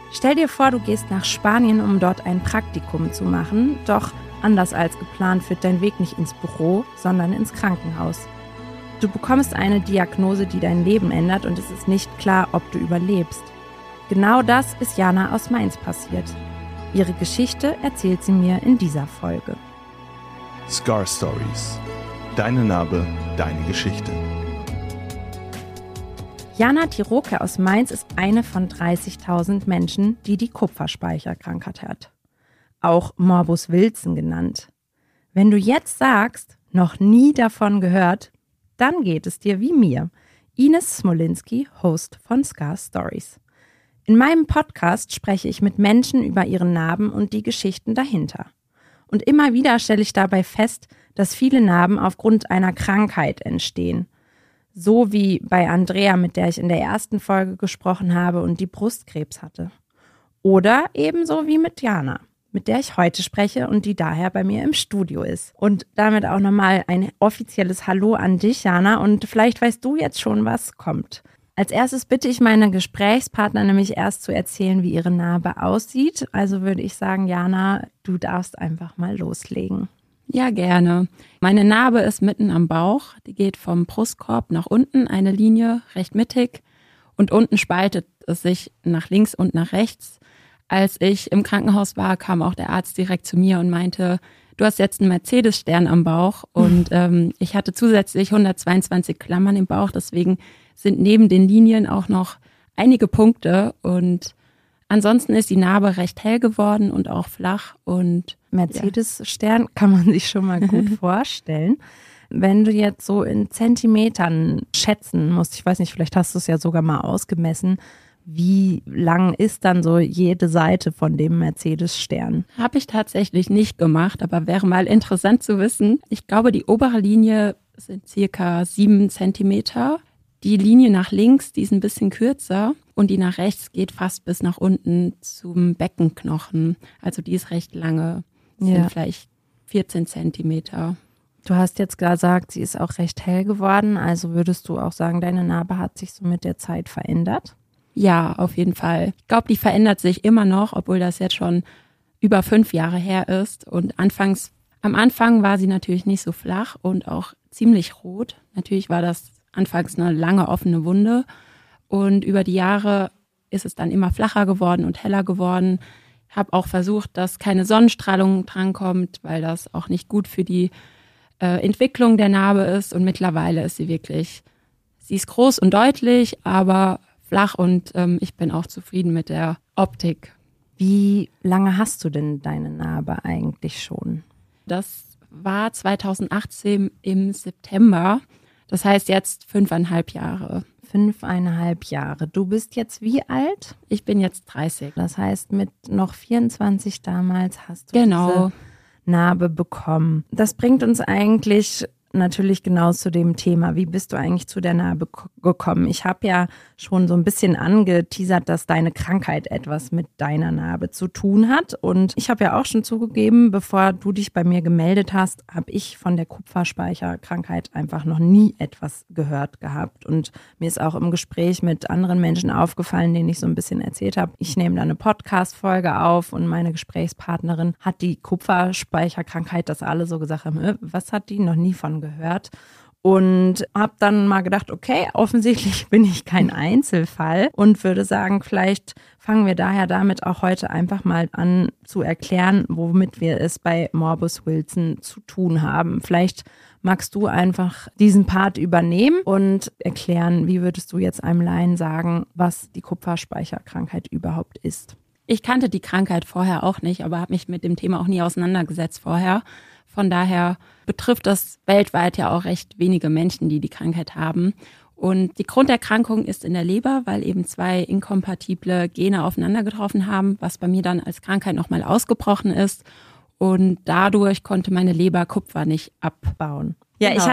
Stell dir vor, du gehst nach Spanien, um dort ein Praktikum zu machen, doch anders als geplant führt dein Weg nicht ins Büro, sondern ins Krankenhaus. Du bekommst eine Diagnose, die dein Leben ändert und es ist nicht klar, ob du überlebst. Genau das ist Jana aus Mainz passiert. Ihre Geschichte erzählt sie mir in dieser Folge. Scar Stories. Deine Narbe, deine Geschichte. Jana Tiroke aus Mainz ist eine von 30.000 Menschen, die die Kupferspeicherkrankheit hat. Auch Morbus Wilson genannt. Wenn du jetzt sagst, noch nie davon gehört, dann geht es dir wie mir, Ines Smolinski, Host von Scar Stories. In meinem Podcast spreche ich mit Menschen über ihre Narben und die Geschichten dahinter. Und immer wieder stelle ich dabei fest, dass viele Narben aufgrund einer Krankheit entstehen. So wie bei Andrea, mit der ich in der ersten Folge gesprochen habe und die Brustkrebs hatte. Oder ebenso wie mit Jana, mit der ich heute spreche und die daher bei mir im Studio ist. Und damit auch nochmal ein offizielles Hallo an dich, Jana. Und vielleicht weißt du jetzt schon, was kommt. Als erstes bitte ich meine Gesprächspartner nämlich erst zu erzählen, wie ihre Narbe aussieht. Also würde ich sagen, Jana, du darfst einfach mal loslegen. Ja, gerne. Meine Narbe ist mitten am Bauch. Die geht vom Brustkorb nach unten, eine Linie, recht mittig. Und unten spaltet es sich nach links und nach rechts. Als ich im Krankenhaus war, kam auch der Arzt direkt zu mir und meinte, du hast jetzt einen Mercedes-Stern am Bauch. Und ich hatte zusätzlich 122 Klammern im Bauch. Deswegen sind neben den Linien auch noch einige Punkte. Und ansonsten ist die Narbe recht hell geworden und auch flach. Und Mercedes-Stern kann man sich schon mal gut vorstellen. Wenn du jetzt so in Zentimetern schätzen musst, ich weiß nicht, vielleicht hast du es ja sogar mal ausgemessen, wie lang ist dann so jede Seite von dem Mercedes-Stern? Habe ich tatsächlich nicht gemacht, aber wäre mal interessant zu wissen. Ich glaube, die obere Linie sind circa 7 Zentimeter. Die Linie nach links, die ist ein bisschen kürzer und die nach rechts geht fast bis nach unten zum Beckenknochen. Also die ist recht lange, sind vielleicht 14 Zentimeter. Du hast jetzt gesagt, sie ist auch recht hell geworden. Also würdest du auch sagen, deine Narbe hat sich so mit der Zeit verändert? Ja, auf jeden Fall. Ich glaube, die verändert sich immer noch, obwohl das jetzt schon über 5 Jahre her ist. Und am Anfang war sie natürlich nicht so flach und auch ziemlich rot. Natürlich war das anfangs eine lange offene Wunde. Und über die Jahre ist es dann immer flacher geworden und heller geworden. Ich habe auch versucht, dass keine Sonnenstrahlung drankommt, weil das auch nicht gut für die Entwicklung der Narbe ist. Und mittlerweile ist sie ist groß und deutlich, aber flach und ich bin auch zufrieden mit der Optik. Wie lange hast du denn deine Narbe eigentlich schon? Das war 2018 im September. Das heißt jetzt 5,5 Jahre. 5,5 Jahre. Du bist jetzt wie alt? Ich bin jetzt 30. Das heißt, mit noch 24 damals hast du diese Narbe bekommen. Das bringt uns eigentlich natürlich genau zu dem Thema. Wie bist du eigentlich zu der Narbe gekommen? Ich habe ja schon so ein bisschen angeteasert, dass deine Krankheit etwas mit deiner Narbe zu tun hat. Und ich habe ja auch schon zugegeben, bevor du dich bei mir gemeldet hast, habe ich von der Kupferspeicherkrankheit einfach noch nie etwas gehört gehabt. Und mir ist auch im Gespräch mit anderen Menschen aufgefallen, denen ich so ein bisschen erzählt habe. Ich nehme da eine Podcast-Folge auf und meine Gesprächspartnerin hat die Kupferspeicherkrankheit, dass alle so gesagt haben, was hat die? Noch nie von gehört. Und habe dann mal gedacht, okay, offensichtlich bin ich kein Einzelfall und würde sagen, vielleicht fangen wir daher damit auch heute einfach mal an zu erklären, womit wir es bei Morbus Wilson zu tun haben. Vielleicht magst du einfach diesen Part übernehmen und erklären, wie würdest du jetzt einem Laien sagen, was die Kupferspeicherkrankheit überhaupt ist? Ich kannte die Krankheit vorher auch nicht, aber habe mich mit dem Thema auch nie auseinandergesetzt vorher. Von daher betrifft das weltweit ja auch recht wenige Menschen, die die Krankheit haben. Und die Grunderkrankung ist in der Leber, weil eben 2 inkompatible Gene aufeinander getroffen haben, was bei mir dann als Krankheit nochmal ausgebrochen ist. Und dadurch konnte meine Leber Kupfer nicht abbauen. Ja, genau. Ich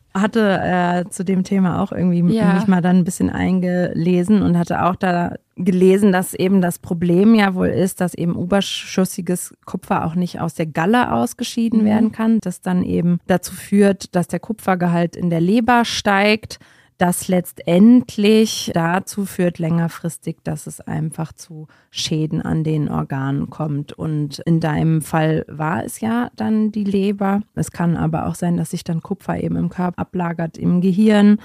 hatte zu dem Thema auch irgendwie mich mal dann ein bisschen eingelesen und hatte auch da gelesen, dass eben das Problem ja wohl ist, dass eben überschüssiges Kupfer auch nicht aus der Galle ausgeschieden werden kann, das dann eben dazu führt, dass der Kupfergehalt in der Leber steigt. das letztendlich dazu führt längerfristig, dass es einfach zu Schäden an den Organen kommt. Und in deinem Fall war es ja dann die Leber. Es kann aber auch sein, dass sich dann Kupfer eben im Körper ablagert, im Gehirn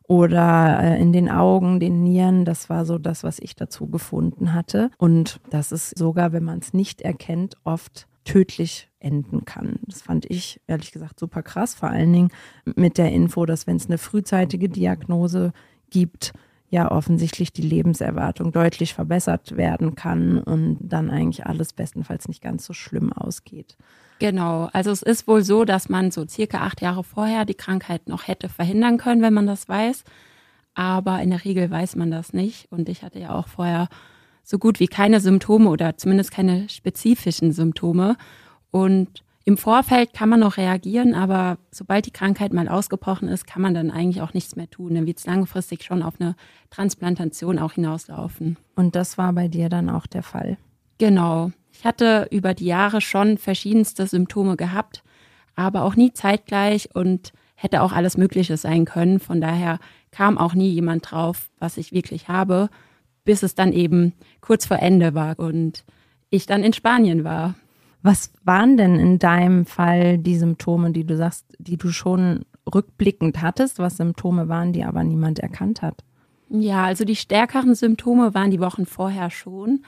oder in den Augen, den Nieren. Das war so das, was ich dazu gefunden hatte. Und das ist sogar, wenn man es nicht erkennt, oft tödlich enden kann. Das fand ich ehrlich gesagt super krass, vor allen Dingen mit der Info, dass wenn es eine frühzeitige Diagnose gibt, ja offensichtlich die Lebenserwartung deutlich verbessert werden kann und dann eigentlich alles bestenfalls nicht ganz so schlimm ausgeht. Genau, also es ist wohl so, dass man so circa 8 Jahre vorher die Krankheit noch hätte verhindern können, wenn man das weiß, aber in der Regel weiß man das nicht und ich hatte ja auch vorher so gut wie keine Symptome oder zumindest keine spezifischen Symptome. Und im Vorfeld kann man noch reagieren, aber sobald die Krankheit mal ausgebrochen ist, kann man dann eigentlich auch nichts mehr tun. Dann wird es langfristig schon auf eine Transplantation auch hinauslaufen. Und das war bei dir dann auch der Fall? Genau. Ich hatte über die Jahre schon verschiedenste Symptome gehabt, aber auch nie zeitgleich und hätte auch alles Mögliche sein können. Von daher kam auch nie jemand drauf, was ich wirklich habe, bis es dann eben kurz vor Ende war und ich dann in Spanien war. Was waren denn in deinem Fall die Symptome, die du sagst, die du schon rückblickend hattest, was Symptome waren, die aber niemand erkannt hat? Ja, also die stärkeren Symptome waren die Wochen vorher schon,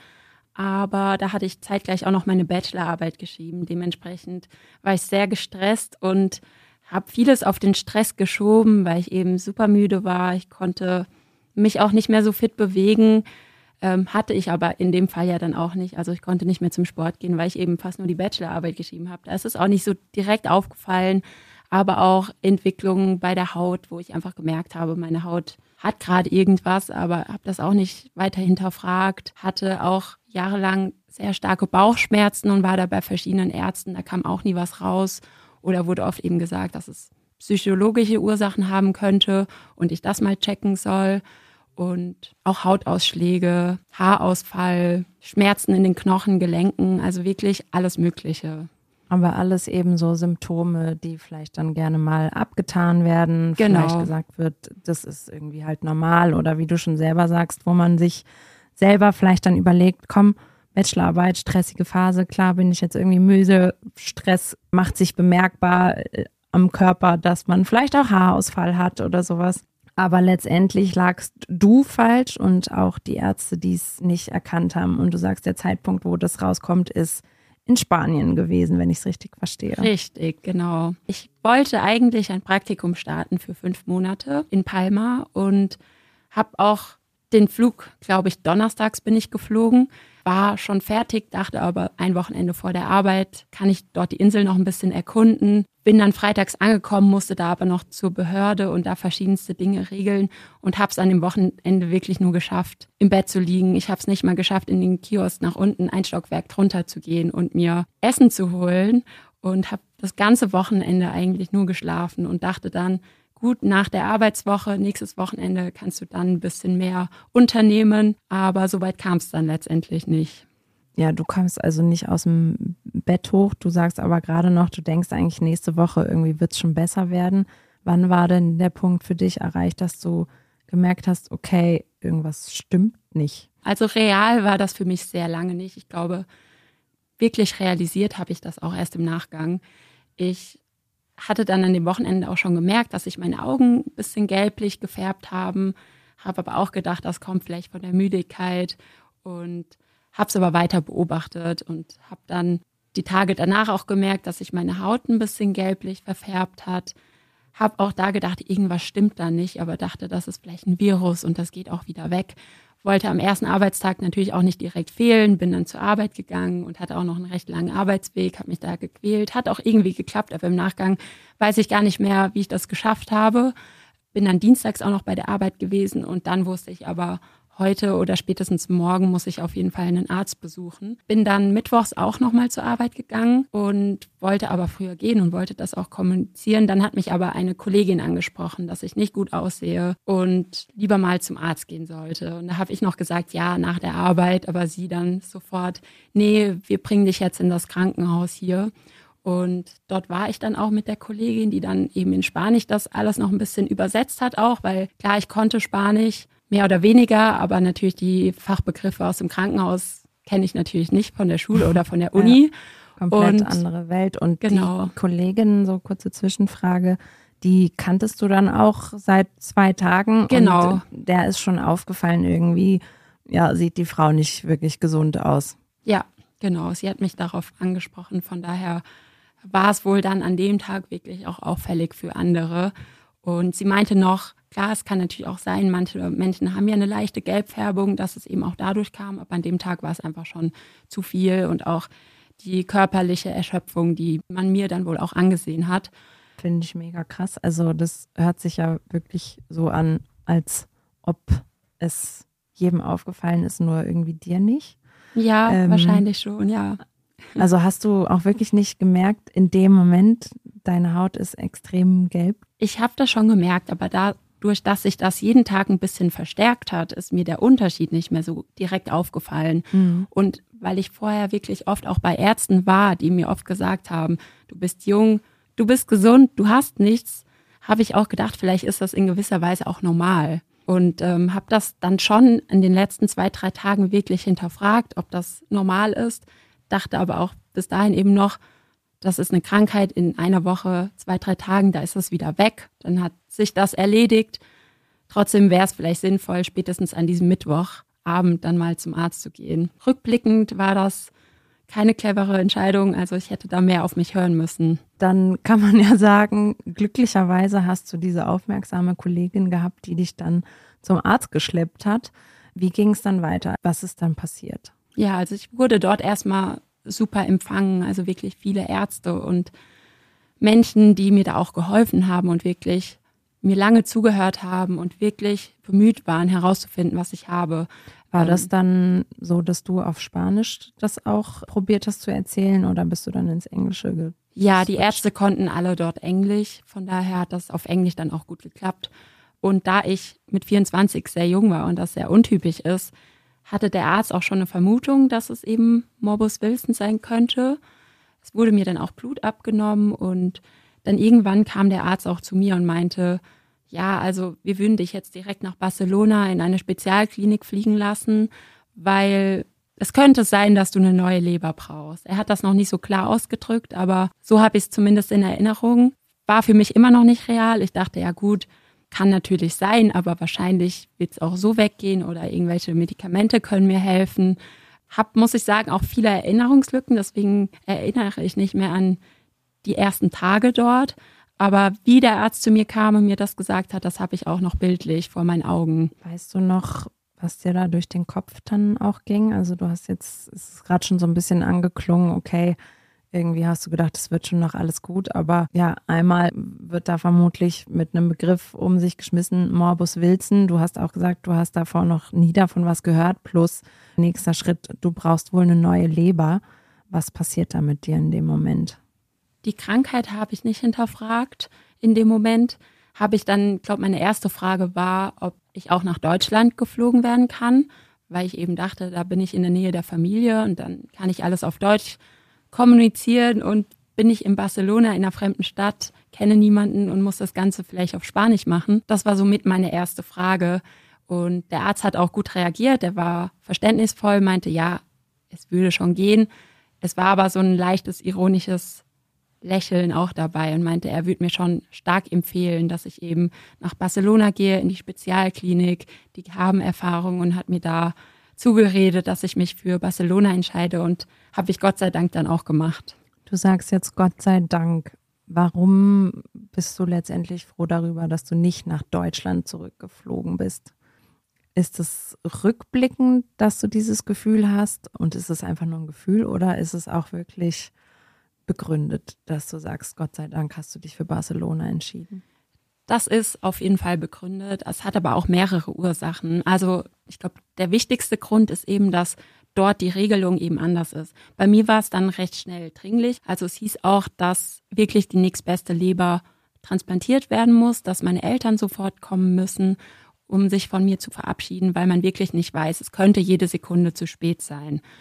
aber da hatte ich zeitgleich auch noch meine Bachelorarbeit geschrieben. Dementsprechend war ich sehr gestresst und habe vieles auf den Stress geschoben, weil ich eben super müde war. Ich konnte mich auch nicht mehr so fit bewegen, hatte ich aber in dem Fall ja dann auch nicht. Also ich konnte nicht mehr zum Sport gehen, weil ich eben fast nur die Bachelorarbeit geschrieben habe. Da ist es auch nicht so direkt aufgefallen, aber auch Entwicklungen bei der Haut, wo ich einfach gemerkt habe, meine Haut hat gerade irgendwas, aber habe das auch nicht weiter hinterfragt. Hatte auch jahrelang sehr starke Bauchschmerzen und war da bei verschiedenen Ärzten, da kam auch nie was raus. Oder wurde oft eben gesagt, dass es psychologische Ursachen haben könnte und ich das mal checken soll. Und auch Hautausschläge, Haarausfall, Schmerzen in den Knochen, Gelenken, also wirklich alles Mögliche. Aber alles eben so Symptome, die vielleicht dann gerne mal abgetan werden, genau. Vielleicht gesagt wird, das ist irgendwie halt normal oder wie du schon selber sagst, wo man sich selber vielleicht dann überlegt, komm, Bachelorarbeit, stressige Phase, klar bin ich jetzt irgendwie müde, Stress macht sich bemerkbar am Körper, dass man vielleicht auch Haarausfall hat oder sowas. Aber letztendlich lagst du falsch und auch die Ärzte, die es nicht erkannt haben. Und du sagst, der Zeitpunkt, wo das rauskommt, ist in Spanien gewesen, wenn ich es richtig verstehe. Richtig, genau. Ich wollte eigentlich ein Praktikum starten für 5 Monate in Palma und habe auch den Flug, glaube ich, donnerstags bin ich geflogen, war schon fertig, dachte aber ein Wochenende vor der Arbeit, kann ich dort die Insel noch ein bisschen erkunden. Bin dann freitags angekommen, musste da aber noch zur Behörde und da verschiedenste Dinge regeln und habe es an dem Wochenende wirklich nur geschafft, im Bett zu liegen. Ich habe es nicht mal geschafft, in den Kiosk nach unten ein Stockwerk drunter zu gehen und mir Essen zu holen und habe das ganze Wochenende eigentlich nur geschlafen und dachte dann, gut, nach der Arbeitswoche, nächstes Wochenende kannst du dann ein bisschen mehr unternehmen, aber so weit kam es dann letztendlich nicht. Ja, du kamst also nicht aus dem Bett hoch, du sagst aber gerade noch, du denkst eigentlich nächste Woche irgendwie wird es schon besser werden. Wann war denn der Punkt für dich erreicht, dass du gemerkt hast, okay, irgendwas stimmt nicht? Also real war das für mich sehr lange nicht. Ich glaube, wirklich realisiert habe ich das auch erst im Nachgang. Ich hatte dann an dem Wochenende auch schon gemerkt, dass sich meine Augen ein bisschen gelblich gefärbt haben, habe aber auch gedacht, das kommt vielleicht von der Müdigkeit und habe es aber weiter beobachtet und habe dann die Tage danach auch gemerkt, dass sich meine Haut ein bisschen gelblich verfärbt hat. Habe auch da gedacht, irgendwas stimmt da nicht, aber dachte, das ist vielleicht ein Virus und das geht auch wieder weg. Wollte am ersten Arbeitstag natürlich auch nicht direkt fehlen, bin dann zur Arbeit gegangen und hatte auch noch einen recht langen Arbeitsweg, habe mich da gequält, hat auch irgendwie geklappt, aber im Nachgang weiß ich gar nicht mehr, wie ich das geschafft habe. Bin dann dienstags auch noch bei der Arbeit gewesen und dann wusste ich aber, heute oder spätestens morgen muss ich auf jeden Fall einen Arzt besuchen. Bin dann mittwochs auch nochmal zur Arbeit gegangen und wollte aber früher gehen und wollte das auch kommunizieren. Dann hat mich aber eine Kollegin angesprochen, dass ich nicht gut aussehe und lieber mal zum Arzt gehen sollte. Und da habe ich noch gesagt, ja, nach der Arbeit, aber sie dann sofort, nee, wir bringen dich jetzt in das Krankenhaus hier. Und dort war ich dann auch mit der Kollegin, die dann eben in Spanisch das alles noch ein bisschen übersetzt hat auch, weil klar, ich konnte Spanisch, mehr oder weniger, aber natürlich die Fachbegriffe aus dem Krankenhaus kenne ich natürlich nicht von der Schule oder von der Uni. Ja, komplett andere Welt. Und genau. Die Kollegin, so kurze Zwischenfrage, die kanntest du dann auch seit 2 Tagen? Genau. Und der ist schon aufgefallen irgendwie, ja, sieht die Frau nicht wirklich gesund aus. Ja, genau. Sie hat mich darauf angesprochen. Von daher war es wohl dann an dem Tag wirklich auch auffällig für andere. Und sie meinte noch, klar, es kann natürlich auch sein, manche Menschen haben ja eine leichte Gelbfärbung, dass es eben auch dadurch kam. Aber an dem Tag war es einfach schon zu viel und auch die körperliche Erschöpfung, die man mir dann wohl auch angesehen hat. Finde ich mega krass. Also das hört sich ja wirklich so an, als ob es jedem aufgefallen ist, nur irgendwie dir nicht. Ja, wahrscheinlich schon, ja. Also hast du auch wirklich nicht gemerkt, in dem Moment, deine Haut ist extrem gelb? Ich habe das schon gemerkt, aber dadurch, dass sich das jeden Tag ein bisschen verstärkt hat, ist mir der Unterschied nicht mehr so direkt aufgefallen. Mhm. Und weil ich vorher wirklich oft auch bei Ärzten war, die mir oft gesagt haben, du bist jung, du bist gesund, du hast nichts, habe ich auch gedacht, vielleicht ist das in gewisser Weise auch normal. Und habe das dann schon in den letzten 2, 3 Tagen wirklich hinterfragt, ob das normal ist. Dachte aber auch bis dahin eben noch, das ist eine Krankheit in einer Woche, 2, 3 Tagen, da ist es wieder weg. Dann hat sich das erledigt. Trotzdem wäre es vielleicht sinnvoll, spätestens an diesem Mittwochabend dann mal zum Arzt zu gehen. Rückblickend war das keine clevere Entscheidung, also ich hätte da mehr auf mich hören müssen. Dann kann man ja sagen, glücklicherweise hast du diese aufmerksame Kollegin gehabt, die dich dann zum Arzt geschleppt hat. Wie ging es dann weiter? Was ist dann passiert? Ja, also ich wurde dort erstmal super empfangen, also wirklich viele Ärzte und Menschen, die mir da auch geholfen haben und wirklich mir lange zugehört haben und wirklich bemüht waren, herauszufinden, was ich habe. War das dann so, dass du auf Spanisch das auch probiert hast zu erzählen oder bist du dann ins Englische Ja, die Ärzte konnten alle dort Englisch, von daher hat das auf Englisch dann auch gut geklappt. Und da ich mit 24 sehr jung war und das sehr untypisch ist, hatte der Arzt auch schon eine Vermutung, dass es eben Morbus Wilson sein könnte. Es wurde mir dann auch Blut abgenommen und dann irgendwann kam der Arzt auch zu mir und meinte, ja, also wir würden dich jetzt direkt nach Barcelona in eine Spezialklinik fliegen lassen, weil es könnte sein, dass du eine neue Leber brauchst. Er hat das noch nicht so klar ausgedrückt, aber so habe ich es zumindest in Erinnerung. War für mich immer noch nicht real. Ich dachte, ja gut, kann natürlich sein, aber wahrscheinlich wird es auch so weggehen oder irgendwelche Medikamente können mir helfen. Hab, muss ich sagen, auch viele Erinnerungslücken, deswegen erinnere ich nicht mehr an die ersten Tage dort. Aber wie der Arzt zu mir kam und mir das gesagt hat, das habe ich auch noch bildlich vor meinen Augen. Weißt du noch, was dir da durch den Kopf dann auch ging? Also du hast jetzt, es ist gerade schon so ein bisschen angeklungen, okay, irgendwie hast du gedacht, es wird schon noch alles gut, aber ja, einmal wird da vermutlich mit einem Begriff um sich geschmissen, Morbus Wilson. Du hast auch gesagt, du hast davor noch nie davon was gehört, plus nächster Schritt, du brauchst wohl eine neue Leber. Was passiert da mit dir in dem Moment? Die Krankheit habe ich nicht hinterfragt. In dem Moment habe ich dann, glaube meine erste Frage war, ob ich auch nach Deutschland geflogen werden kann, weil ich eben dachte, da bin ich in der Nähe der Familie und dann kann ich alles auf Deutsch kommunizieren und bin ich in Barcelona in einer fremden Stadt, kenne niemanden und muss das Ganze vielleicht auf Spanisch machen. Das war somit meine erste Frage und der Arzt hat auch gut reagiert, der war verständnisvoll, meinte, ja, es würde schon gehen. Es war aber so ein leichtes, ironisches Lächeln auch dabei und meinte, er würde mir schon stark empfehlen, dass ich eben nach Barcelona gehe, in die Spezialklinik, die haben Erfahrung und hat mir da zugeredet, dass ich mich für Barcelona entscheide und habe ich Gott sei Dank dann auch gemacht. Du sagst jetzt Gott sei Dank. Warum bist du letztendlich froh darüber, dass du nicht nach Deutschland zurückgeflogen bist? Ist es rückblickend, dass du dieses Gefühl hast und ist es einfach nur ein Gefühl oder ist es auch wirklich begründet, dass du sagst, Gott sei Dank hast du dich für Barcelona entschieden? Das ist auf jeden Fall begründet. Es hat aber auch mehrere Ursachen. Also ich glaube, der wichtigste Grund ist eben, dass dort die Regelung eben anders ist. Bei mir war es dann recht schnell dringlich. Also es hieß auch, dass wirklich die nächstbeste Leber transplantiert werden muss, dass meine Eltern sofort kommen müssen, um sich von mir zu verabschieden, weil man wirklich nicht weiß, es könnte jede Sekunde zu spät sein.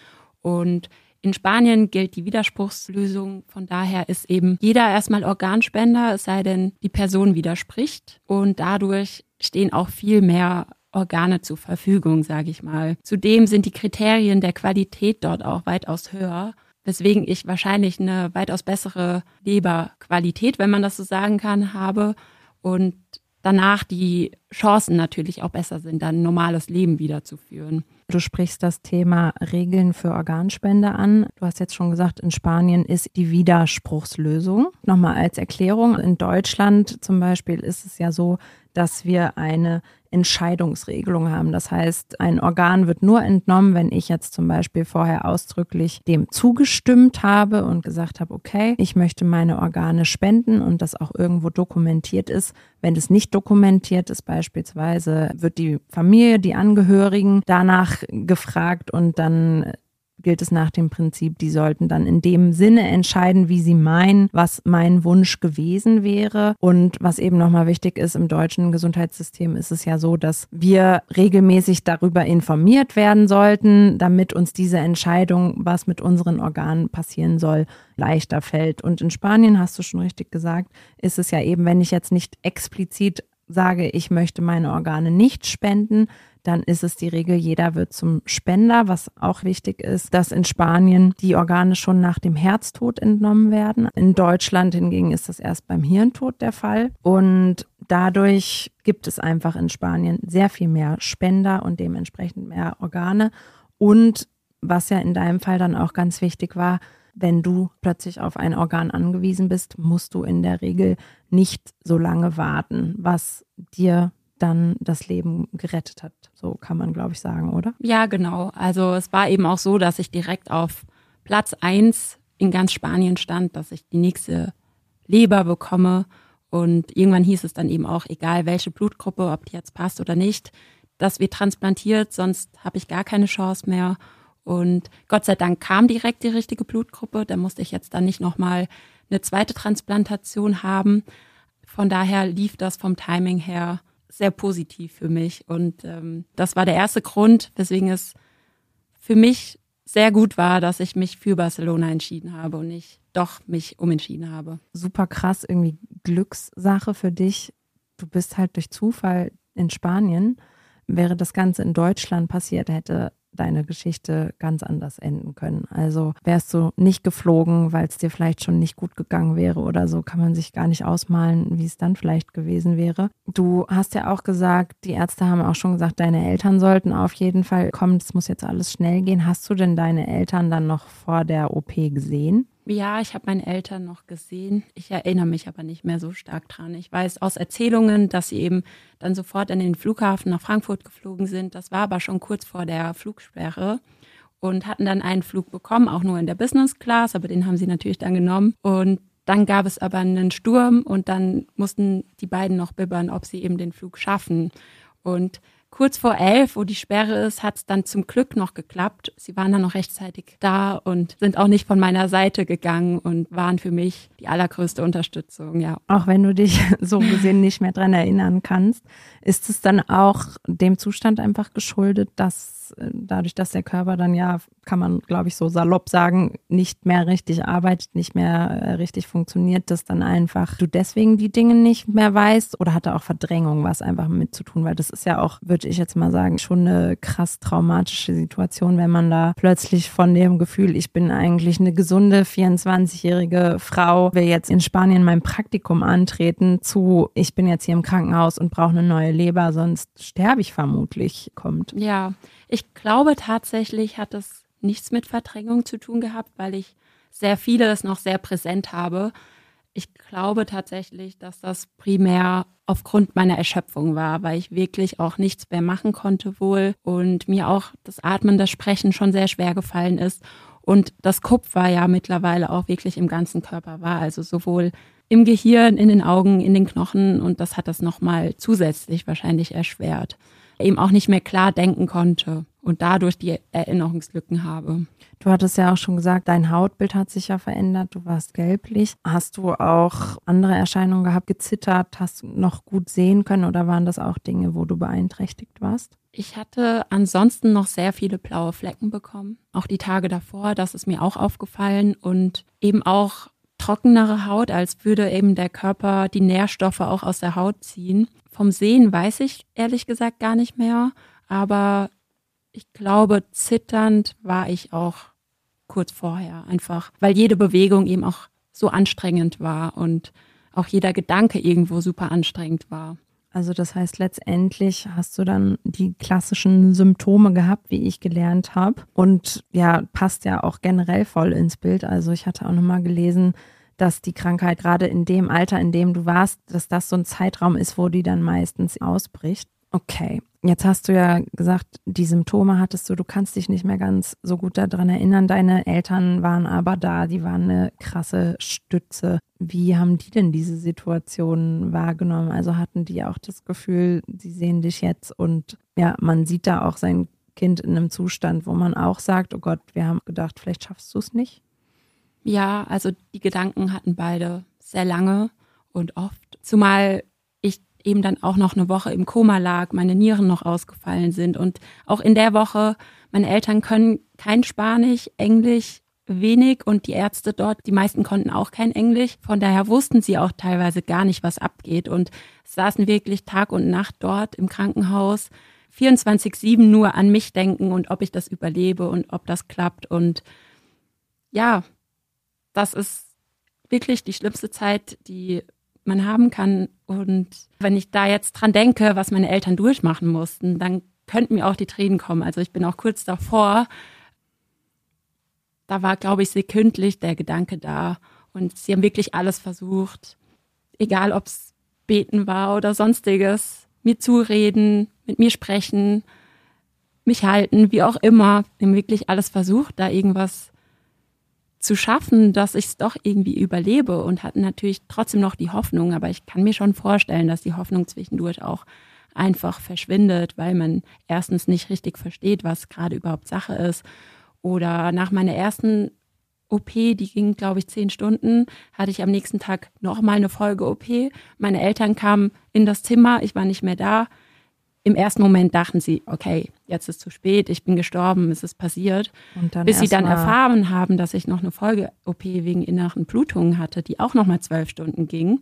Und in Spanien gilt die Widerspruchslösung. Von daher ist eben jeder erstmal Organspender, es sei denn, die Person widerspricht. Und dadurch stehen auch viel mehr Organe zur Verfügung, sage ich mal. Zudem sind die Kriterien der Qualität dort auch weitaus höher, weswegen ich wahrscheinlich eine weitaus bessere Leberqualität, wenn man das so sagen kann, habe und danach die Chancen natürlich auch besser sind, dann ein normales Leben wiederzuführen. Du sprichst das Thema Regeln für Organspende an. Du hast jetzt schon gesagt, in Spanien ist die Widerspruchslösung. Nochmal als Erklärung, in Deutschland zum Beispiel ist es ja so, dass wir eine Entscheidungsregelung haben. Das heißt, ein Organ wird nur entnommen, wenn ich jetzt zum Beispiel vorher ausdrücklich dem zugestimmt habe und gesagt habe, okay, ich möchte meine Organe spenden und das auch irgendwo dokumentiert ist. Wenn es nicht dokumentiert ist, beispielsweise wird die Familie, die Angehörigen danach gefragt und dann gilt es nach dem Prinzip, die sollten dann in dem Sinne entscheiden, wie sie meinen, was mein Wunsch gewesen wäre. Und was eben nochmal wichtig ist, im deutschen Gesundheitssystem ist es ja so, dass wir regelmäßig darüber informiert werden sollten, damit uns diese Entscheidung, was mit unseren Organen passieren soll, leichter fällt. Und in Spanien, hast du schon richtig gesagt, ist es ja eben, wenn ich jetzt nicht explizit sage, ich möchte meine Organe nicht spenden, dann ist es die Regel, jeder wird zum Spender. Was auch wichtig ist, dass in Spanien die Organe schon nach dem Herztod entnommen werden. In Deutschland hingegen ist das erst beim Hirntod der Fall. Und dadurch gibt es einfach in Spanien sehr viel mehr Spender und dementsprechend mehr Organe. Und was ja in deinem Fall dann auch ganz wichtig war, wenn du plötzlich auf ein Organ angewiesen bist, musst du in der Regel nicht so lange warten, was dir dann das Leben gerettet hat. So kann man, glaube ich, sagen, oder? Ja, genau. Also es war eben auch so, dass ich direkt auf Platz 1 in ganz Spanien stand, dass ich die nächste Leber bekomme. Und irgendwann hieß es dann eben auch, egal welche Blutgruppe, ob die jetzt passt oder nicht, das wird transplantiert, sonst habe ich gar keine Chance mehr. Und Gott sei Dank kam direkt die richtige Blutgruppe. Da musste ich jetzt dann nicht nochmal eine zweite Transplantation haben. Von daher lief das vom Timing her sehr positiv für mich. Und das war der erste Grund, weswegen es für mich sehr gut war, dass ich mich für Barcelona entschieden habe und nicht doch mich umentschieden habe. Super krass, irgendwie Glückssache für dich. Du bist halt durch Zufall in Spanien. Wäre das Ganze in Deutschland passiert, hätte deine Geschichte ganz anders enden können. Also wärst du nicht geflogen, weil es dir vielleicht schon nicht gut gegangen wäre oder so, kann man sich gar nicht ausmalen, wie es dann vielleicht gewesen wäre. Du hast ja auch gesagt, die Ärzte haben auch schon gesagt, deine Eltern sollten auf jeden Fall kommen, es muss jetzt alles schnell gehen. Hast du denn deine Eltern dann noch vor der OP gesehen? Ja, ich habe meine Eltern noch gesehen. Ich erinnere mich aber nicht mehr so stark dran. Ich weiß aus Erzählungen, dass sie eben dann sofort an den Flughafen nach Frankfurt geflogen sind. Das war aber schon kurz vor der Flugsperre und hatten dann einen Flug bekommen, auch nur in der Business Class, aber den haben sie natürlich dann genommen. Und dann gab es aber einen Sturm und dann mussten die beiden noch bibbern, ob sie eben den Flug schaffen. Und kurz vor 11, wo die Sperre ist, hat es dann zum Glück noch geklappt. Sie waren dann noch rechtzeitig da und sind auch nicht von meiner Seite gegangen und waren für mich die allergrößte Unterstützung, ja. Auch wenn du dich so gesehen nicht mehr dran erinnern kannst, ist es dann auch dem Zustand einfach geschuldet, dass dadurch, dass der Körper dann ja, kann man glaube ich so salopp sagen, nicht mehr richtig arbeitet, nicht mehr richtig funktioniert, dass dann einfach du deswegen die Dinge nicht mehr weißt oder hatte auch Verdrängung was einfach mit zu tun, weil das ist ja auch, würde ich jetzt mal sagen, schon eine krass traumatische Situation, wenn man da plötzlich von dem Gefühl, ich bin eigentlich eine gesunde 24-jährige Frau, will jetzt in Spanien mein Praktikum antreten, zu ich bin jetzt hier im Krankenhaus und brauche eine neue Leber, sonst sterbe ich vermutlich, kommt. Ja, ich glaube tatsächlich hat es nichts mit Verdrängung zu tun gehabt, weil ich sehr vieles noch sehr präsent habe. Ich glaube tatsächlich, dass das primär aufgrund meiner Erschöpfung war, weil ich wirklich auch nichts mehr machen konnte wohl und mir auch das Atmen, das Sprechen schon sehr schwer gefallen ist und das Kupfer ja mittlerweile auch wirklich im ganzen Körper war, also sowohl im Gehirn, in den Augen, in den Knochen und das hat das nochmal zusätzlich wahrscheinlich erschwert. eben auch nicht mehr klar denken konnte und dadurch die Erinnerungslücken habe. Du hattest ja auch schon gesagt, dein Hautbild hat sich ja verändert, du warst gelblich. Hast du auch andere Erscheinungen gehabt, gezittert, hast du noch gut sehen können oder waren das auch Dinge, wo du beeinträchtigt warst? Ich hatte ansonsten noch sehr viele blaue Flecken bekommen, auch die Tage davor, das ist mir auch aufgefallen und eben auch trockenere Haut, als würde eben der Körper die Nährstoffe auch aus der Haut ziehen. Vom Sehen weiß ich ehrlich gesagt gar nicht mehr, aber ich glaube, zitternd war ich auch kurz vorher, einfach weil jede Bewegung eben auch so anstrengend war und auch jeder Gedanke irgendwo super anstrengend war. Also das heißt, letztendlich hast du dann die klassischen Symptome gehabt, wie ich gelernt habe. Und ja, passt ja auch generell voll ins Bild. Also ich hatte auch nochmal gelesen, dass die Krankheit gerade in dem Alter, in dem du warst, dass das so ein Zeitraum ist, wo die dann meistens ausbricht. Okay, jetzt hast du ja gesagt, die Symptome hattest du kannst dich nicht mehr ganz so gut daran erinnern. Deine Eltern waren aber da, die waren eine krasse Stütze. Wie haben die denn diese Situation wahrgenommen? Also hatten die auch das Gefühl, sie sehen dich jetzt und ja, man sieht da auch sein Kind in einem Zustand, wo man auch sagt, oh Gott, wir haben gedacht, vielleicht schaffst du es nicht? Ja, also die Gedanken hatten beide sehr lange und oft, zumal ich eben dann auch noch eine Woche im Koma lag, meine Nieren noch ausgefallen sind und auch in der Woche, meine Eltern können kein Spanisch, Englisch wenig und die Ärzte dort, die meisten konnten auch kein Englisch, von daher wussten sie auch teilweise gar nicht, was abgeht und saßen wirklich Tag und Nacht dort im Krankenhaus, 24/7 nur an mich denken und ob ich das überlebe und ob das klappt und ja, das ist wirklich die schlimmste Zeit, die man haben kann. Und wenn ich da jetzt dran denke, was meine Eltern durchmachen mussten, dann könnten mir auch die Tränen kommen. Also ich bin auch kurz davor, da war, glaube ich, sekündlich der Gedanke da. Und sie haben wirklich alles versucht, egal ob es beten war oder sonstiges, mir zureden, mit mir sprechen, mich halten, wie auch immer. Sie haben wirklich alles versucht, da irgendwas zu schaffen, dass ich es doch irgendwie überlebe und hatten natürlich trotzdem noch die Hoffnung, aber ich kann mir schon vorstellen, dass die Hoffnung zwischendurch auch einfach verschwindet, weil man erstens nicht richtig versteht, was gerade überhaupt Sache ist. Oder nach meiner ersten OP, die ging, glaube ich, 10 Stunden, hatte ich am nächsten Tag nochmal eine Folge-OP. Meine Eltern kamen in das Zimmer, ich war nicht mehr da. Im ersten Moment dachten sie, okay, jetzt ist zu spät, ich bin gestorben, es ist passiert. Und dann bis sie dann erfahren haben, dass ich noch eine Folge-OP wegen inneren Blutungen hatte, die auch nochmal 12 Stunden ging.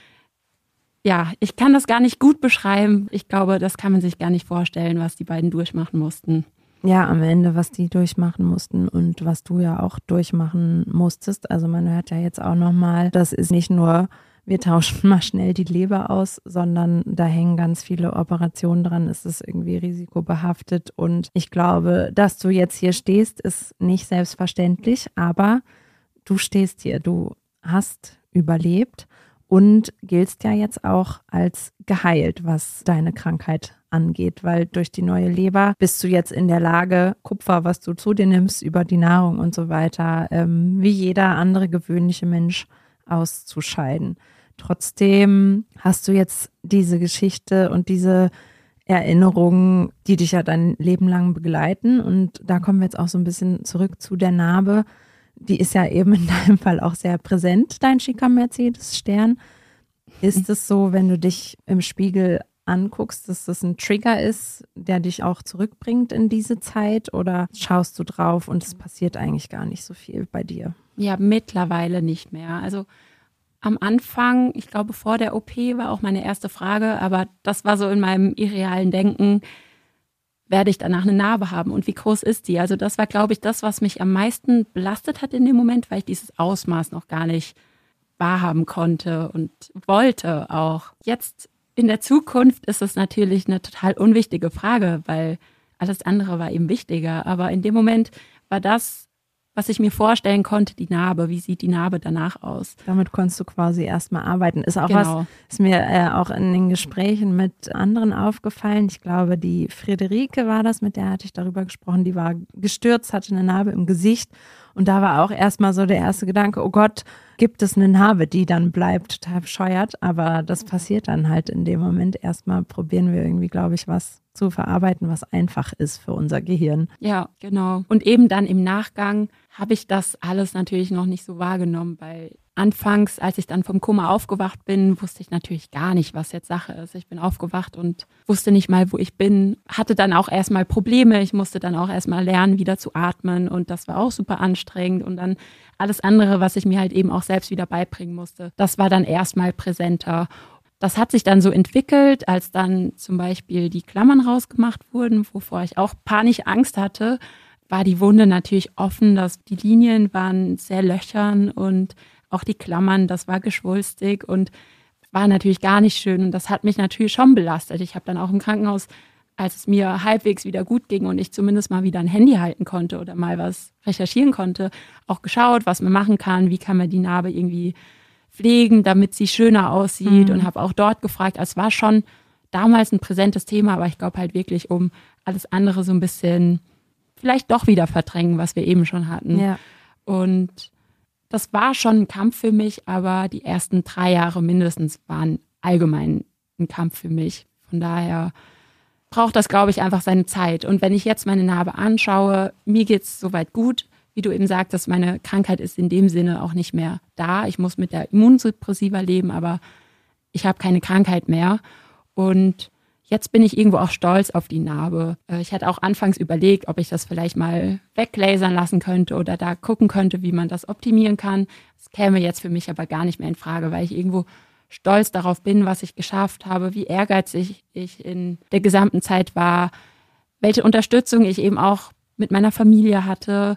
Ja, ich kann das gar nicht gut beschreiben. Ich glaube, das kann man sich gar nicht vorstellen, was die beiden durchmachen mussten. Ja, am Ende, was die durchmachen mussten und was du ja auch durchmachen musstest. Also man hört ja jetzt auch nochmal, das ist nicht nur, wir tauschen mal schnell die Leber aus, sondern da hängen ganz viele Operationen dran. Es ist irgendwie risikobehaftet und ich glaube, dass du jetzt hier stehst, ist nicht selbstverständlich, aber du stehst hier, du hast überlebt und giltst ja jetzt auch als geheilt, was deine Krankheit angeht, weil durch die neue Leber bist du jetzt in der Lage, Kupfer, was du zu dir nimmst, über die Nahrung und so weiter, wie jeder andere gewöhnliche Mensch auszuscheiden. Trotzdem hast du jetzt diese Geschichte und diese Erinnerungen, die dich ja dein Leben lang begleiten. Und da kommen wir jetzt auch so ein bisschen zurück zu der Narbe. Die ist ja eben in deinem Fall auch sehr präsent, dein schicker Mercedes-Stern. Ist es so, wenn du dich im Spiegel anguckst, dass das ein Trigger ist, der dich auch zurückbringt in diese Zeit? Oder schaust du drauf und es passiert eigentlich gar nicht so viel bei dir? Ja, mittlerweile nicht mehr. Also am Anfang, ich glaube vor der OP war auch meine erste Frage, aber das war so in meinem irrealen Denken, werde ich danach eine Narbe haben und wie groß ist die? Also das war, glaube ich, das, was mich am meisten belastet hat in dem Moment, weil ich dieses Ausmaß noch gar nicht wahrhaben konnte und wollte auch. Jetzt in der Zukunft ist es natürlich eine total unwichtige Frage, weil alles andere war eben wichtiger. Aber in dem Moment war das, was ich mir vorstellen konnte, die Narbe. Wie sieht die Narbe danach aus? Damit konntest du quasi erstmal arbeiten. Ist auch Genau. was, ist mir auch in den Gesprächen mit anderen aufgefallen. Ich glaube, die Friederike war das, mit der hatte ich darüber gesprochen, die war gestürzt, hatte eine Narbe im Gesicht Und da war auch erstmal so der erste Gedanke, oh Gott, gibt es eine Narbe, die dann bleibt, total bescheuert. Aber das passiert dann halt in dem Moment. Erstmal probieren wir irgendwie, glaube ich, was zu verarbeiten, was einfach ist für unser Gehirn. Ja, genau. Und eben dann im Nachgang habe ich das alles natürlich noch nicht so wahrgenommen, weil anfangs, als ich dann vom Koma aufgewacht bin, wusste ich natürlich gar nicht, was jetzt Sache ist. Ich bin aufgewacht und wusste nicht mal, wo ich bin. Hatte dann auch erstmal Probleme. Ich musste dann auch erstmal lernen, wieder zu atmen. Und das war auch super anstrengend. Und dann alles andere, was ich mir halt eben auch selbst wieder beibringen musste, das war dann erstmal präsenter. Das hat sich dann so entwickelt, als dann zum Beispiel die Klammern rausgemacht wurden, wovor ich auch panisch Angst hatte, war die Wunde natürlich offen. Die Linien waren sehr löchern und auch die Klammern, das war geschwulstig und war natürlich gar nicht schön. Und das hat mich natürlich schon belastet. Ich habe dann auch im Krankenhaus, als es mir halbwegs wieder gut ging und ich zumindest mal wieder ein Handy halten konnte oder mal was recherchieren konnte, auch geschaut, was man machen kann, wie kann man die Narbe irgendwie pflegen, damit sie schöner aussieht und habe auch dort gefragt. Es war schon damals ein präsentes Thema, aber ich glaube halt wirklich, um alles andere so ein bisschen vielleicht doch wieder verdrängen, was wir eben schon hatten. Ja. Und das war schon ein Kampf für mich, aber die ersten 3 Jahre mindestens waren allgemein ein Kampf für mich. Von daher braucht das, glaube ich, einfach seine Zeit. Und wenn ich jetzt meine Narbe anschaue, mir geht's soweit gut. Wie du eben sagtest, meine Krankheit ist in dem Sinne auch nicht mehr da. Ich muss mit der Immunsuppressiva leben, aber ich habe keine Krankheit mehr. Und jetzt bin ich irgendwo auch stolz auf die Narbe. Ich hatte auch anfangs überlegt, ob ich das vielleicht mal weglasern lassen könnte oder da gucken könnte, wie man das optimieren kann. Das käme jetzt für mich aber gar nicht mehr in Frage, weil ich irgendwo stolz darauf bin, was ich geschafft habe, wie ehrgeizig ich in der gesamten Zeit war, welche Unterstützung ich eben auch mit meiner Familie hatte.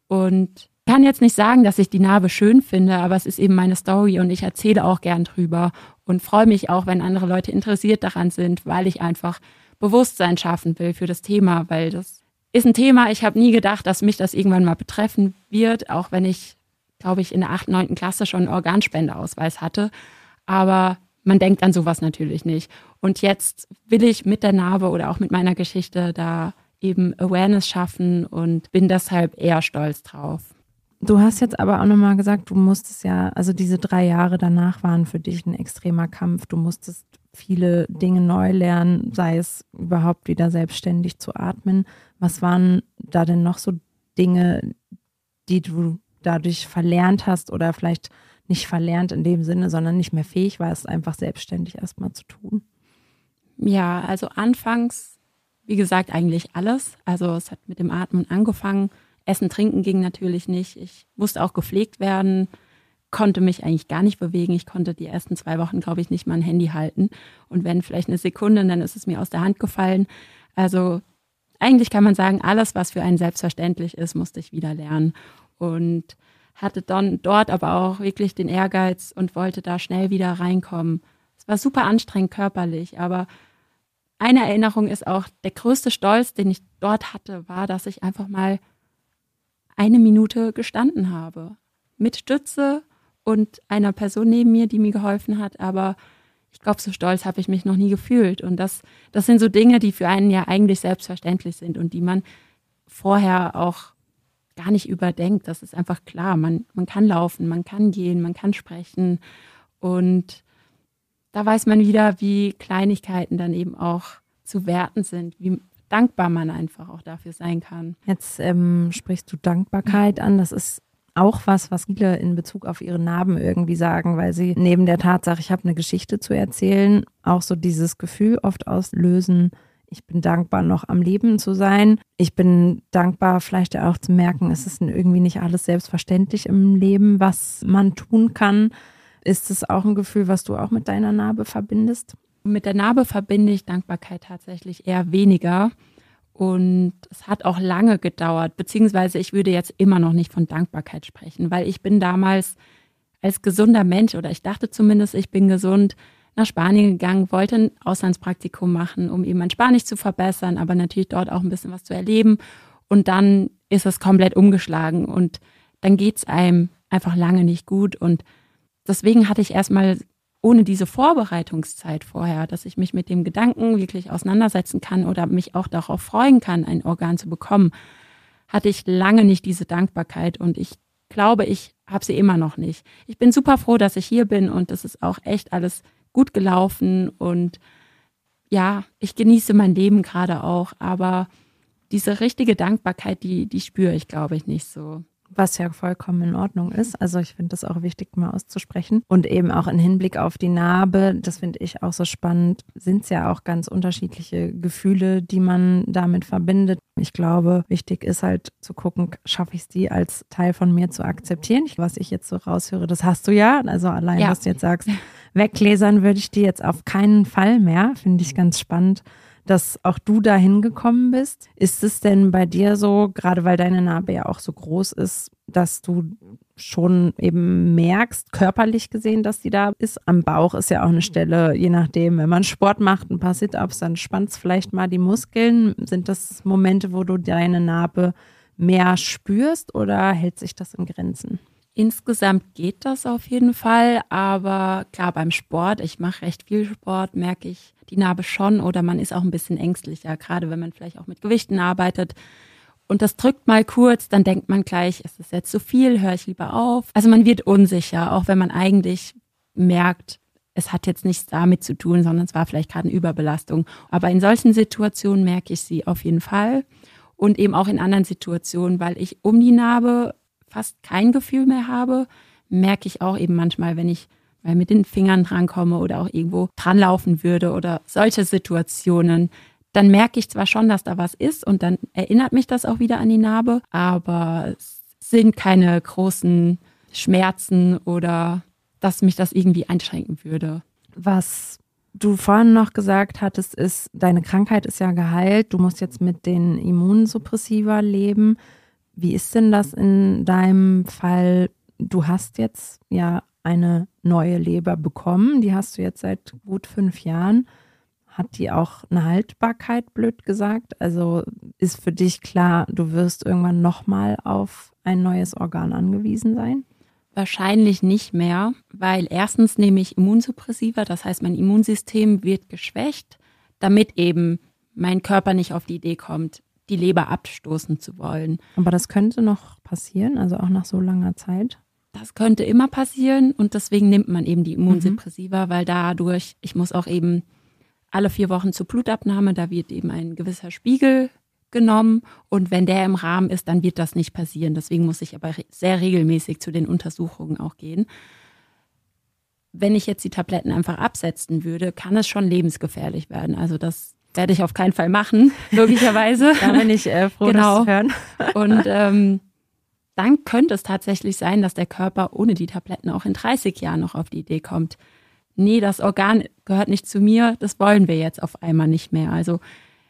Und ich kann jetzt nicht sagen, dass ich die Narbe schön finde, aber es ist eben meine Story und ich erzähle auch gern drüber und freue mich auch, wenn andere Leute interessiert daran sind, weil ich einfach Bewusstsein schaffen will für das Thema, weil das ist ein Thema, ich habe nie gedacht, dass mich das irgendwann mal betreffen wird, auch wenn ich, glaube ich, in der 8., 9. Klasse schon einen Organspendeausweis hatte. Aber man denkt an sowas natürlich nicht. Und jetzt will ich mit der Narbe oder auch mit meiner Geschichte da eben Awareness schaffen und bin deshalb eher stolz drauf. Du hast jetzt aber auch nochmal gesagt, du musstest ja, also diese 3 Jahre danach waren für dich ein extremer Kampf. Du musstest viele Dinge neu lernen, sei es überhaupt wieder selbstständig zu atmen. Was waren da denn noch so Dinge, die du dadurch verlernt hast oder vielleicht nicht verlernt in dem Sinne, sondern nicht mehr fähig warst, einfach selbstständig erstmal zu tun? Ja, also anfangs, wie gesagt, eigentlich alles. Also es hat mit dem Atmen angefangen. Essen, Trinken ging natürlich nicht. Ich musste auch gepflegt werden, konnte mich eigentlich gar nicht bewegen. Ich konnte die ersten 2 Wochen, glaube ich, nicht mal ein Handy halten. Und wenn vielleicht eine Sekunde, dann ist es mir aus der Hand gefallen. Also eigentlich kann man sagen, alles, was für einen selbstverständlich ist, musste ich wieder lernen. Und hatte dann dort aber auch wirklich den Ehrgeiz und wollte da schnell wieder reinkommen. Es war super anstrengend körperlich, aber eine Erinnerung ist auch, der größte Stolz, den ich dort hatte, war, dass ich einfach mal 1 Minute gestanden habe. Mit Stütze und einer Person neben mir, die mir geholfen hat. Aber ich glaube, so stolz habe ich mich noch nie gefühlt. Und das sind so Dinge, die für einen ja eigentlich selbstverständlich sind und die man vorher auch gar nicht überdenkt. Das ist einfach klar. Man kann laufen, man kann gehen, man kann sprechen. Und da weiß man wieder, wie Kleinigkeiten dann eben auch zu werten sind, wie dankbar man einfach auch dafür sein kann. Jetzt sprichst du Dankbarkeit an. Das ist auch was viele in Bezug auf ihre Narben irgendwie sagen, weil sie neben der Tatsache, ich habe eine Geschichte zu erzählen, auch so dieses Gefühl oft auslösen, ich bin dankbar, noch am Leben zu sein. Ich bin dankbar, vielleicht auch zu merken, es ist irgendwie nicht alles selbstverständlich im Leben, was man tun kann. Ist es auch ein Gefühl, was du auch mit deiner Narbe verbindest? Mit der Narbe verbinde ich Dankbarkeit tatsächlich eher weniger. Und es hat auch lange gedauert, beziehungsweise ich würde jetzt immer noch nicht von Dankbarkeit sprechen, weil ich bin damals als gesunder Mensch, oder ich dachte zumindest, ich bin gesund, nach Spanien gegangen, wollte ein Auslandspraktikum machen, um eben mein Spanisch zu verbessern, aber natürlich dort auch ein bisschen was zu erleben. Und dann ist es komplett umgeschlagen und dann geht es einem einfach lange nicht gut. Und deswegen hatte ich erstmal ohne diese Vorbereitungszeit vorher, dass ich mich mit dem Gedanken wirklich auseinandersetzen kann oder mich auch darauf freuen kann, ein Organ zu bekommen, hatte ich lange nicht diese Dankbarkeit und ich glaube, ich habe sie immer noch nicht. Ich bin super froh, dass ich hier bin und es ist auch echt alles gut gelaufen und ja, ich genieße mein Leben gerade auch, aber diese richtige Dankbarkeit, die spüre ich, glaube ich, nicht so. Was ja vollkommen in Ordnung ist. Also ich finde das auch wichtig, mal auszusprechen. Und eben auch im Hinblick auf die Narbe, das finde ich auch so spannend, sind es ja auch ganz unterschiedliche Gefühle, die man damit verbindet. Ich glaube, wichtig ist halt zu gucken, schaffe ich es die als Teil von mir zu akzeptieren. Was ich jetzt so raushöre, das hast du ja. Also allein, was du jetzt sagst, weglasern würde ich die jetzt auf keinen Fall mehr. Finde ich ganz spannend, dass auch du da hingekommen bist. Ist es denn bei dir so, gerade weil deine Narbe ja auch so groß ist, dass du schon eben merkst, körperlich gesehen, dass die da ist? Am Bauch ist ja auch eine Stelle, je nachdem, wenn man Sport macht, ein paar Sit-Ups, dann spannt es vielleicht mal die Muskeln. Sind das Momente, wo du deine Narbe mehr spürst oder hält sich das in Grenzen? Insgesamt geht das auf jeden Fall, aber klar, beim Sport, ich mache recht viel Sport, merke ich die Narbe schon oder man ist auch ein bisschen ängstlicher, gerade wenn man vielleicht auch mit Gewichten arbeitet und das drückt mal kurz, dann denkt man gleich, ist es jetzt zu viel, höre ich lieber auf. Also man wird unsicher, auch wenn man eigentlich merkt, es hat jetzt nichts damit zu tun, sondern es war vielleicht gerade eine Überbelastung. Aber in solchen Situationen merke ich sie auf jeden Fall und eben auch in anderen Situationen, weil ich um die Narbe fast kein Gefühl mehr habe, merke ich auch eben manchmal, wenn ich mal mit den Fingern drankomme oder auch irgendwo dranlaufen würde oder solche Situationen, dann merke ich zwar schon, dass da was ist und dann erinnert mich das auch wieder an die Narbe, aber es sind keine großen Schmerzen oder dass mich das irgendwie einschränken würde. Was du vorhin noch gesagt hattest, ist, deine Krankheit ist ja geheilt, du musst jetzt mit den Immunsuppressiva leben. Wie ist denn das in deinem Fall? Du hast jetzt ja eine neue Leber bekommen, die hast du jetzt seit gut 5 Jahren. Hat die auch eine Haltbarkeit, blöd gesagt? Also ist für dich klar, du wirst irgendwann nochmal auf ein neues Organ angewiesen sein? Wahrscheinlich nicht mehr, weil erstens nehme ich Immunsuppressiva, das heißt, mein Immunsystem wird geschwächt, damit eben mein Körper nicht auf die Idee kommt, die Leber abstoßen zu wollen. Aber das könnte noch passieren, also auch nach so langer Zeit? Das könnte immer passieren und deswegen nimmt man eben die Immunsuppressiva, weil dadurch, ich muss auch eben alle 4 Wochen zur Blutabnahme, da wird eben ein gewisser Spiegel genommen und wenn der im Rahmen ist, dann wird das nicht passieren. Deswegen muss ich aber sehr regelmäßig zu den Untersuchungen auch gehen. Wenn ich jetzt die Tabletten einfach absetzen würde, kann es schon lebensgefährlich werden. Also das werde ich auf keinen Fall machen, logischerweise. Da bin ich froh, das zu hören. Und dann könnte es tatsächlich sein, dass der Körper ohne die Tabletten auch in 30 Jahren noch auf die Idee kommt, nee, das Organ gehört nicht zu mir, das wollen wir jetzt auf einmal nicht mehr. Also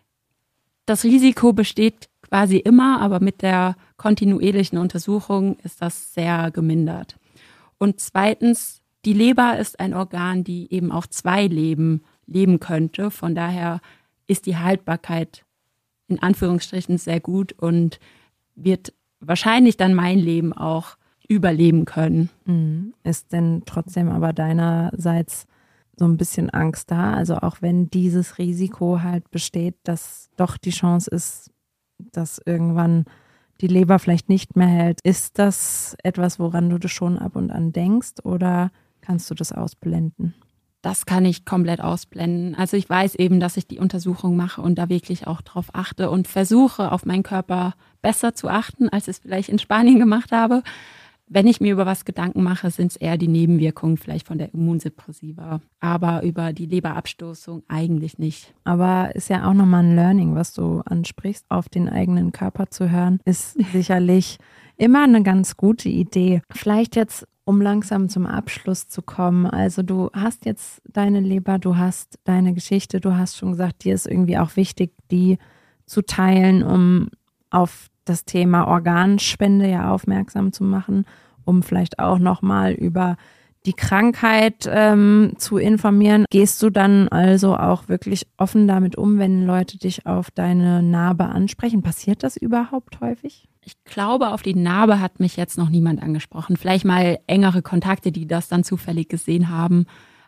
das Risiko besteht quasi immer, aber mit der kontinuierlichen Untersuchung ist das sehr gemindert. Und zweitens, die Leber ist ein Organ, die eben auch 2 Leben leben könnte. Von daher ist die Haltbarkeit in Anführungsstrichen sehr gut und wird wahrscheinlich dann mein Leben auch überleben können. Ist denn trotzdem aber deinerseits so ein bisschen Angst da? Also auch wenn dieses Risiko halt besteht, dass doch die Chance ist, dass irgendwann die Leber vielleicht nicht mehr hält. Ist das etwas, woran du das schon ab und an denkst oder kannst du das ausblenden? Das kann ich komplett ausblenden. Also ich weiß eben, dass ich die Untersuchung mache und da wirklich auch drauf achte und versuche, auf meinen Körper besser zu achten, als ich es vielleicht in Spanien gemacht habe. Wenn ich mir über was Gedanken mache, sind es eher die Nebenwirkungen vielleicht von der Immunsuppressiva. Aber über die Leberabstoßung eigentlich nicht. Aber ist ja auch nochmal ein Learning, was du ansprichst. Auf den eigenen Körper zu hören, ist sicherlich immer eine ganz gute Idee. Vielleicht jetzt, um langsam zum Abschluss zu kommen. Also du hast jetzt deine Leber, du hast deine Geschichte, du hast schon gesagt, dir ist irgendwie auch wichtig, die zu teilen, um auf das Thema Organspende ja aufmerksam zu machen, um vielleicht auch nochmal über die Krankheit zu informieren. Gehst du dann also auch wirklich offen damit um, wenn Leute dich auf deine Narbe ansprechen? Passiert das überhaupt häufig? Ich glaube, auf die Narbe hat mich jetzt noch niemand angesprochen. Vielleicht mal engere Kontakte, die das dann zufällig gesehen haben.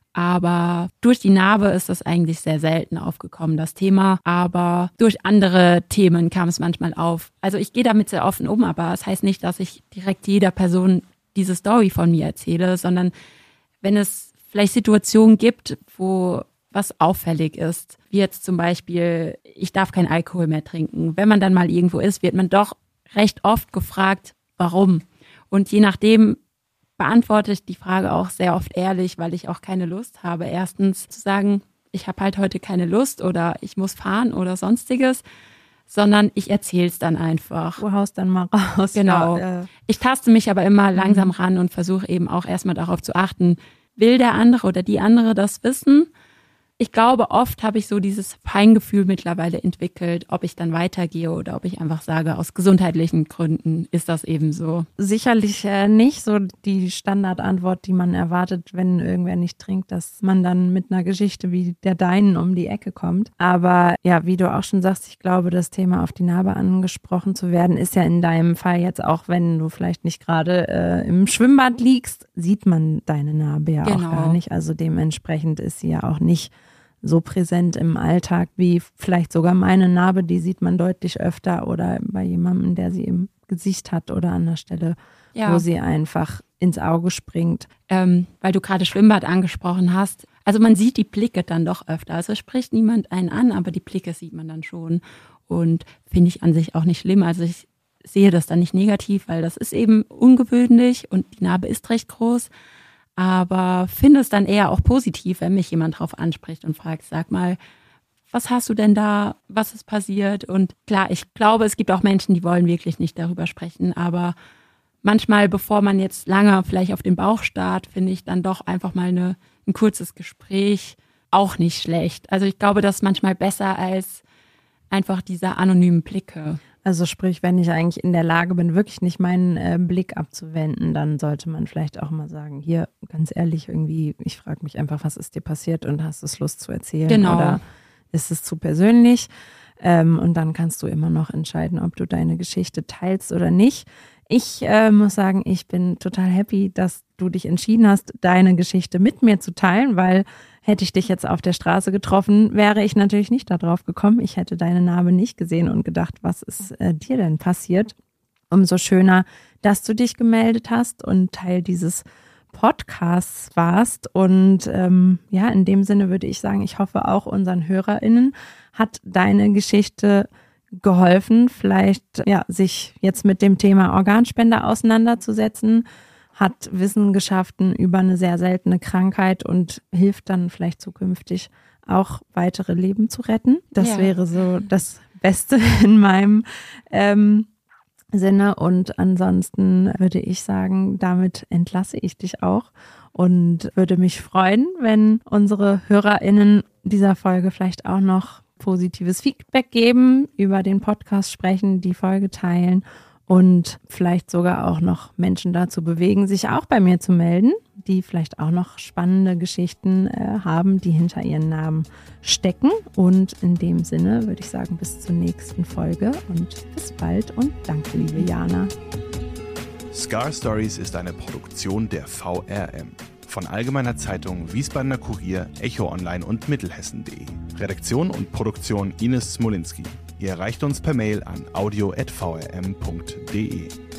Aber durch die Narbe ist das eigentlich sehr selten aufgekommen, das Thema. Aber durch andere Themen kam es manchmal auf. Also ich gehe damit sehr offen um, aber es heißt nicht, dass ich direkt jeder Person diese Story von mir erzähle, sondern wenn es vielleicht Situationen gibt, wo was auffällig ist, wie jetzt zum Beispiel, ich darf keinen Alkohol mehr trinken. Wenn man dann mal irgendwo ist, wird man doch recht oft gefragt, warum? Und je nachdem beantworte ich die Frage auch sehr oft ehrlich, weil ich auch keine Lust habe. Erstens zu sagen, ich habe halt heute keine Lust oder ich muss fahren oder sonstiges, sondern ich erzähle es dann einfach. Du haust dann mal raus. Genau. Ja. Ich taste mich aber immer langsam ran und versuche eben auch erstmal darauf zu achten, will der andere oder die andere das wissen? Ich glaube, oft habe ich so dieses Feingefühl mittlerweile entwickelt, ob ich dann weitergehe oder ob ich einfach sage, aus gesundheitlichen Gründen ist das eben so. Sicherlich nicht so die Standardantwort, die man erwartet, wenn irgendwer nicht trinkt, dass man dann mit einer Geschichte wie der deinen um die Ecke kommt. Aber ja, wie du auch schon sagst, ich glaube, das Thema auf die Narbe angesprochen zu werden, ist ja in deinem Fall jetzt auch, wenn du vielleicht nicht gerade im Schwimmbad liegst, sieht man deine Narbe ja auch gar nicht. Also dementsprechend ist sie ja auch nicht so präsent im Alltag wie vielleicht sogar meine Narbe, die sieht man deutlich öfter oder bei jemandem, der sie im Gesicht hat oder an der Stelle, wo sie einfach ins Auge springt. Weil du gerade Schwimmbad angesprochen hast. Also man sieht die Blicke dann doch öfter. Also es spricht niemand einen an, aber die Blicke sieht man dann schon und finde ich an sich auch nicht schlimm. Also ich sehe das dann nicht negativ, weil das ist eben ungewöhnlich und die Narbe ist recht groß. Aber finde es dann eher auch positiv, wenn mich jemand drauf anspricht und fragt, sag mal, was hast du denn da, was ist passiert? Und klar, ich glaube, es gibt auch Menschen, die wollen wirklich nicht darüber sprechen, aber manchmal, bevor man jetzt lange vielleicht auf den Bauch starrt, finde ich dann doch einfach mal ein kurzes Gespräch auch nicht schlecht. Also ich glaube, das ist manchmal besser als einfach diese anonymen Blicke. Also sprich, wenn ich eigentlich in der Lage bin, wirklich nicht meinen Blick abzuwenden, dann sollte man vielleicht auch mal sagen, hier, ganz ehrlich, irgendwie, ich frage mich einfach, was ist dir passiert und hast du Lust zu erzählen? Genau. Oder ist es zu persönlich? Und dann kannst du immer noch entscheiden, ob du deine Geschichte teilst oder nicht. Ich muss sagen, ich bin total happy, dass du dich entschieden hast, deine Geschichte mit mir zu teilen, weil hätte ich dich jetzt auf der Straße getroffen, wäre ich natürlich nicht darauf gekommen. Ich hätte deine Narbe nicht gesehen und gedacht, was ist dir denn passiert? Umso schöner, dass du dich gemeldet hast und Teil dieses Podcasts warst. Und ja, in dem Sinne würde ich sagen, ich hoffe auch unseren HörerInnen hat deine Geschichte geholfen, vielleicht ja sich jetzt mit dem Thema Organspende auseinanderzusetzen, hat Wissen geschaffen über eine sehr seltene Krankheit und hilft dann vielleicht zukünftig auch weitere Leben zu retten. Das wäre so das Beste in meinem Sinne. Und ansonsten würde ich sagen, damit entlasse ich dich auch und würde mich freuen, wenn unsere HörerInnen dieser Folge vielleicht auch noch positives Feedback geben, über den Podcast sprechen, die Folge teilen und vielleicht sogar auch noch Menschen dazu bewegen, sich auch bei mir zu melden, die vielleicht auch noch spannende Geschichten haben, die hinter ihren Namen stecken. Und in dem Sinne würde ich sagen, bis zur nächsten Folge und bis bald und danke, liebe Jana. Scar Stories ist eine Produktion der VRM. Von Allgemeiner Zeitung, Wiesbadener Kurier, Echo Online und Mittelhessen.de. Redaktion und Produktion Ines Smolinski. Ihr erreicht uns per Mail an audio@vrm.de.